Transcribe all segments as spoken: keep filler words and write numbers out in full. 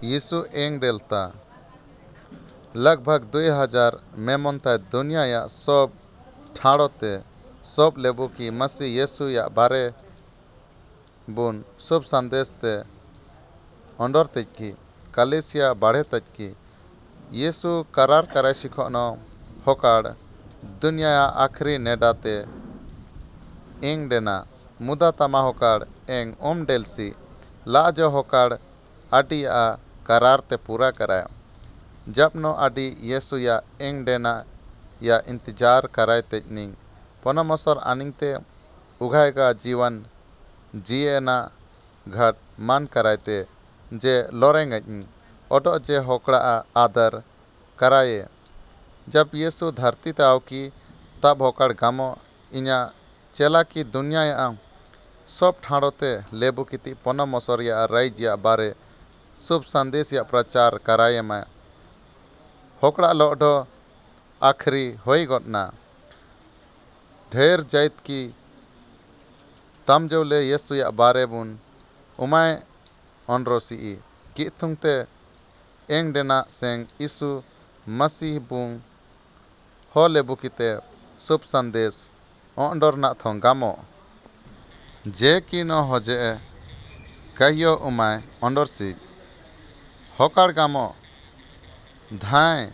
यीशु एंग डेलता लगभग दुई हजार मेमोनता दुनिया या सब ठाड़ोते सब लेबू की मसी यीशु या बारे बुन शुभ संदेश ते अंडर तज की कलेसिया बाढ़े तज की यीशु करार कराय शिखोनो होकाड़ दुनिया या आखिरी नेडाते एंग डेना मुदा तमा होकाड़ एंग ओम डेलसी लाजो होकाड़ आडिया करार ते पूरा कराय जब नो आदि यीशु या एंग डेना या इंतजार कराय तेजनिंग पनमसर आनिंगते उगाएगा जीवन जिएना घाट मान करायते जे लोरेंगज ओटो जे होकड़ा आदर कराये जब यीशु धरती ताव की तब होकड़ गामो इन्या चेला की दुनिया या सब ठाड़ोते लेबू किति पनमसर या राइज या बारे शुभ संदेश या प्रचार कराये मैं होकड़ा लोडो आखरी होई गटना ढेर जाइत की तम जोले यीशु या बारे बुन उमाय ऑनरोसी की तुंगते एंग डेना सेंग यीशु मसीह बुंग हो लेबू किते शुभ संदेश ओंडर ना थों गामो जे की न होजे कहियो उमाय ऑनडोरसी होकाड़ गामो धाय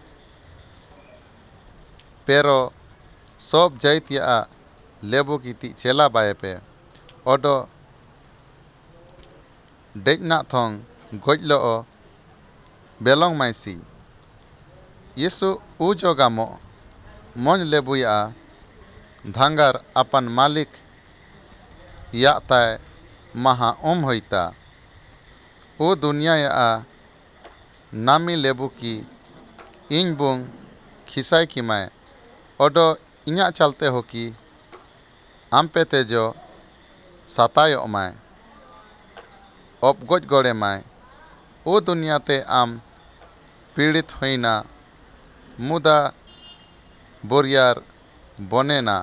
पेरो सब जाइत या लेबू किति चेला बाय पे ओडो डेजना थों गोजलो बेलोंग माइसी यीशु उजो गामो मन लेबू या धांगर अपन मालिक या ताय महा ओम होइता ओ दुनिया या नामी लेबू की इन बुंग खिसाई की मैं ओडो इन्या चलते हो कि आम पे तेजो सतायो माय अब गोज गोड़े माय ओ दुनिया ते आम पीड़ित होइना मुदा बोरियार बनेना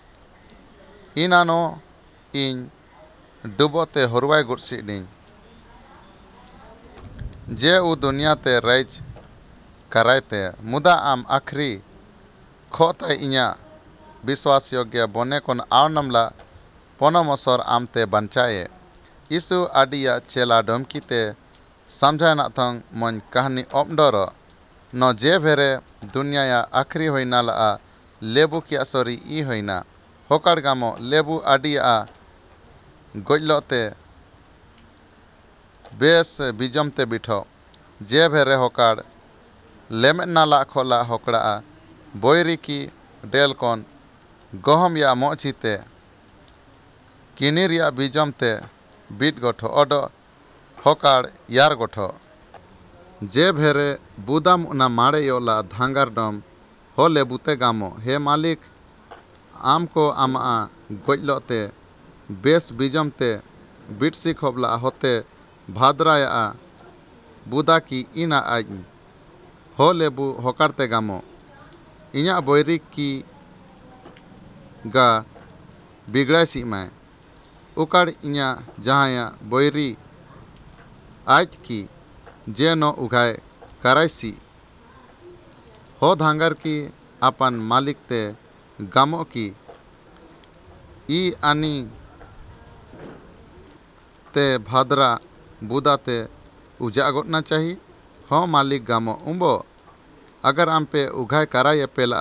इनानो इन डुबोते हरवाय गुरसिडिंग जे उ दुनिया ते राइज करायते मुदा आम आखरी खोता इन्या विश्वास योग्य बने कोन आवनमला पनमसर आमते बंचाए यीशु आडिया चेला डमकीते समझाना थंग मन कहानी ओमडोरो न जे भेरे दुनिया या आखरी होइना ला लेबू की असोरी ई होइना होकाड़ गामो लेबू आडिया गोजलोते बेस बिजमते बिठो जे भेरे होकाड़ लेमेट नाला खोला होकड़ा बोयरी की डेल कोन गहम या मोचीते किनिर या बिजमते बीट गोठो ओडो होकाड़ यार गोठो जे भेरे बुदाम उना माड़े योला धांगार डम हो लेबूते गामो हे मालिक आम को आमा गोजलोते बेस बिजमते बिटसी खोबला होते भाद्राया बुदा की इना आज हो लेबू होकाड़ते गामो इन्या बोयरी की गा बिगड़ासी मैं उकाड़ इन्या जहाया बोयरी आज की जे नो उगाए कराइसी हो धांगर की अपन मालिक ते गामो की ई आनी ते भाद्रा बुदाते उजागोटना चाहिए हो मालिक गामो उम्बो अगर आम पे उगाए कराय पेला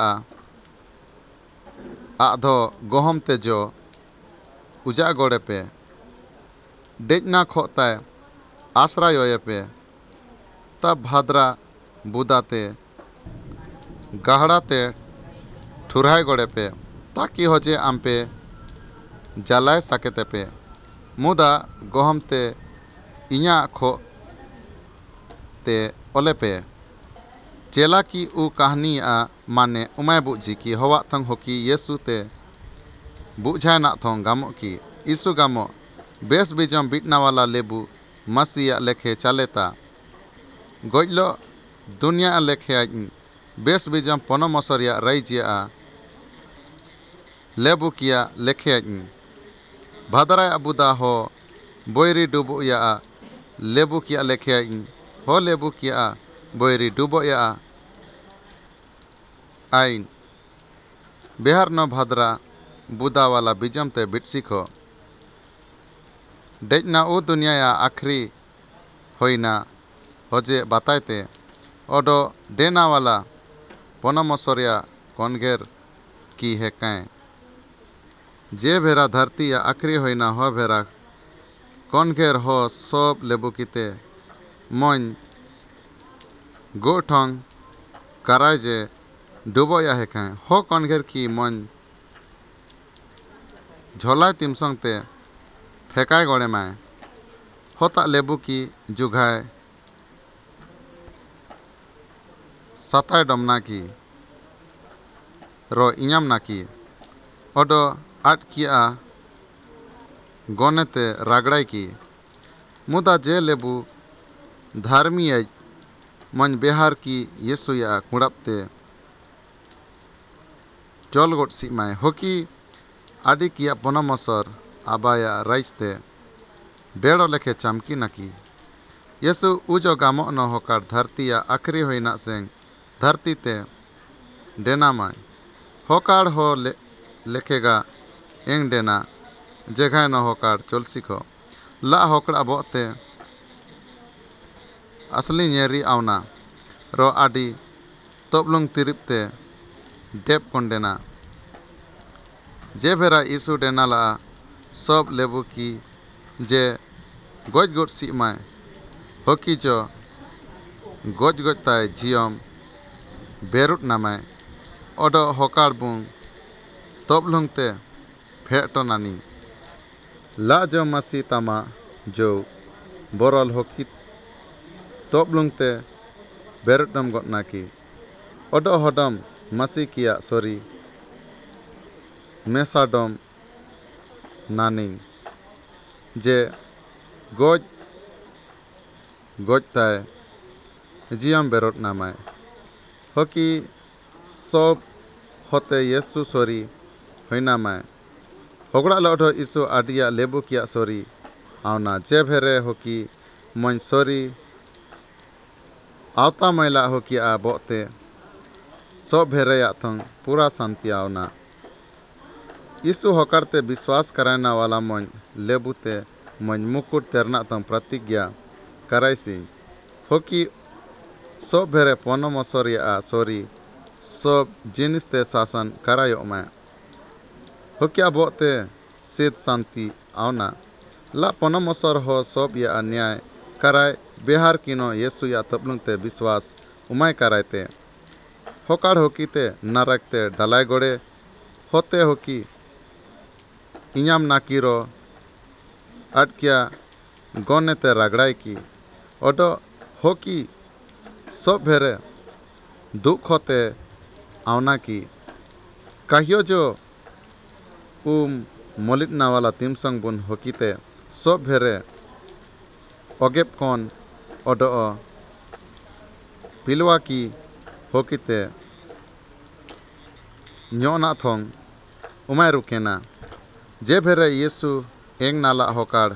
आधो गहम ते जो उजा गोड़े पे डेजना खोताय आश्रय होए पे तब भाद्रा बुदाते गहड़ाते ठुराय गोड़े पे ताकि होजे आम पे जलाय सकेते पे मुदा गहम ते इन्या खो ते ओले पे चेला की उ कहानी माने उमाय बुझी की हवा थंग होकी यीशु ते बुझाय ना थों गामो की यीशु गामो बेस बिजम बिटना वाला लेबू मसीया लेखे चलेता गोजलो दुनिया लेखे बेस बिजम पनमसर या राइजिया लेबू किया लेखे भादराय बुदा हो बोयरी डुबु या लेबू किया लेखे ho lebu kia boiri dubo ya ain behar no bhadra buda wala bijam te bitsikho dejna u dunia ya akhri hoina hoje bataite odo dena wala ponamosorya konger की है कैं जे भेरा धरती या आखरी होइना हो भेरा कौन घेर हो सब लेबू किते मन गोठंग कराय जे डुबो या है कैं हो कौन घेर की मन झोलाय तिमसंग ते फेकाय गोड़े माय होता लेबू की जुगाय सताय डमना की रो इኛम नाकी ओडो आट किया गोनेते रागड़ाई की मुदा जे लेबू धार्मी मन बेहार की येसुया कुड़ापते चल गोट सीमाय होकी आदि किया पोनमसर आबाया राइजते बेड़ो लेखे चमकी नाकी येसु उजो गामो न होकार धरती या आखरी होइना सेंग धरती ते डेनामाय होकार हो ले, लेखेगा एंग डेना जगह न होकार चलसिखो ला होकड़ा बोते असली नेरी आवना रो आदि तबलुंग तिरिपते डेप कोंडेना जे भेरा ईसु डेना ला सब लेबू की जे गोज गोट सीमाय होकी जो गोज गोज ताय जियम बेरुट नामाय ओडो होकार बुंग तबलुंग ते फेटो नानी ला जो मसी तमा जो बोरल होकी तबलुंग ते बेरुटम गोटना की ओडो होडम मसी किया सॉरी मेसाडम नानी जे गोज गोज ताय जियम बेरुट नामाय होकी सब होते येसु सॉरी होइना माय होगड़ा लौटो ईसु आडिया लेबू किया सॉरी आवना जे भेरे होकी मन सॉरी आवता मैला होकी आ बोते सब भेरे याथंग पूरा शांति आवना ईसु होकारते विश्वास करायना वाला मन लेबूते मन मुकुट तेरना तंग प्रतिज्ञा करायसी होकी सब भेरे पोनमसर या सॉरी सब जिनिस ते शासन करायो मैं होकिया बोते सिद्ध शांति आवना ला पोनमसर हो सब या अन्याय कराय बेहार किनो येसु या तबलुंग ते विश्वास उमाय करायते होकार होकीते नरकते डलाय गोड़े होते होकी इኛम नाकीरो अटकिया गोनेते रागड़ाई की ओडो होकी सब भेरे दुख होते आवना की कहियो जो उम मलिटना वाला तिमसंग बुन होकीते सब भेरे ओगेप कौन ओडो पिलवा की होकीते न्योना थोंग उमाय रुकेना जे भेरे येसु एंग नाला होकार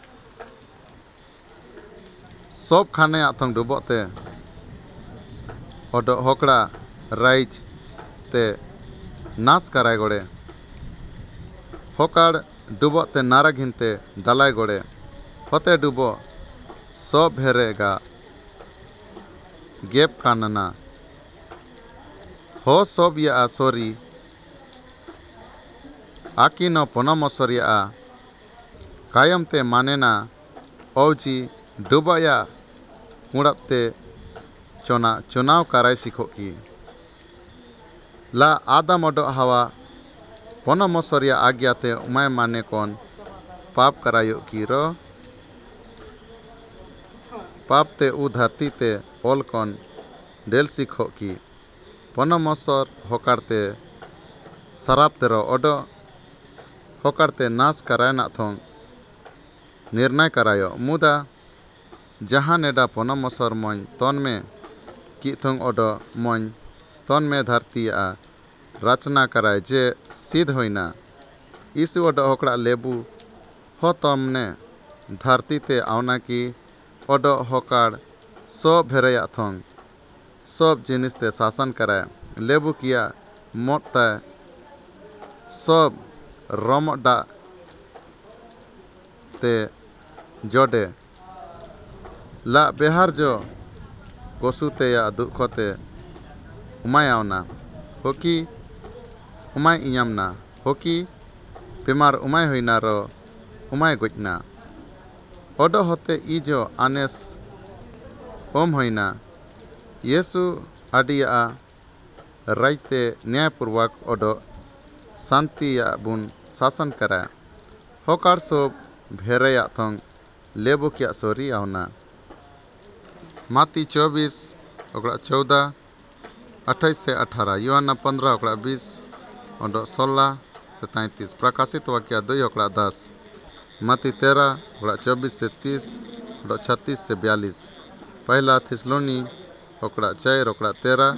सब खाने आथोंग डुबोते ओडो होकड़ा राइज ते नाश कराय गोड़े होकार डुबो ते नारग हिनते डलाय गोड़े होते डुबो सब भेरेगा गेप कानना हो सब या सॉरी आकिनो पोनमसर या कायम ते मानेना औजी डुबया कुड़ापते चोना चुनाव कराय सिखो की ला आदम ओडो हवा पोनमसर या आज्ञाते उमाय माने कौन पाप करायो की रो पाप ते उ धरती ते ओल कौन डेल सिखो की पोनमसर होकारते सराप तेरो ओडो होकारते नाश करायना थोंग निर्णय करायो मुदा जहाँ नेडा पोनमसर मन तन में की थोंग ओडो मन तन में धरती आ रचना कराय जे सिद्ध होइना ईसु ओडो होकड़ा लेबू हो तमने धरती ते आवना की ओडो होकार सब भेरेया थोंग सब जिनिसते शासन करे लेबू किया मोटता सब रमडा ते जोडे ला बेहार जो कोसुते या दुखोते उमायावना होकी उमाय इयामना होकी बेमार उमाय होइना रो उमाय गोजना ओडो होते इजो आनेस ओम होइना येसु आडिया राजते न्यायपूर्वक ओडो शांति या बुन शासन करे होकार सब भेरेया थोंग लेबू किया सोरी आवना माती चौबीस ओकड़ा चौदह अट्ठाईस से अठारह युवाना पंद्रह ओकड़ा बीस ओडो सोलह से तैंतीस प्रकाशित वाक्य दो ओकड़ा दस माती तेरह ओकड़ा चौबीस से तीस ओडो छत्तीस से बयालीस पहला थिस्सलुनी ओकड़ा चार ओकड़ा तेरह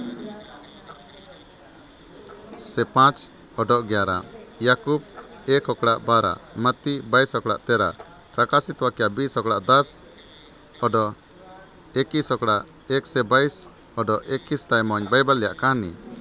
से पाँच ओडो ग्यारह याकूब एक ओकड़ा बारह मत्ती बाईस ओकड़ा तेरह प्रकाशित वाक्य बीस ओकड़ा दस ओडो इक्कीस ओकड़ा एक से बाईस ओडो इक्कीस ताइमोन बाइबल या कहानी